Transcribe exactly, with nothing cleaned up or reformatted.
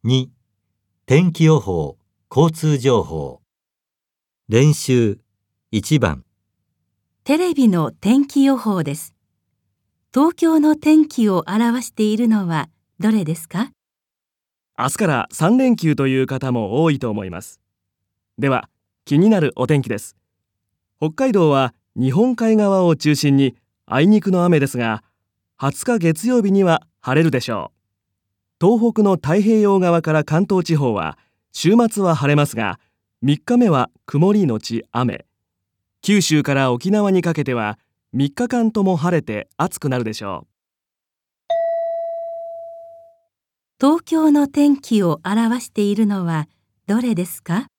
に、天気予報、交通情報。練習いちばん。 テレビの天気予報です。東京の天気を表しているのはどれですか？ 明日からさん連休という方も多いと思います。では、気になるお天気です。北海道は日本海側を中心にあいにくの雨ですが、はつか月曜日には晴れるでしょう。東北の太平洋側から関東地方は週末は晴れますが、みっかめは曇りのち雨。九州から沖縄にかけてはみっかかんとも晴れて暑くなるでしょう。 東京の天気を表しているのはどれですか？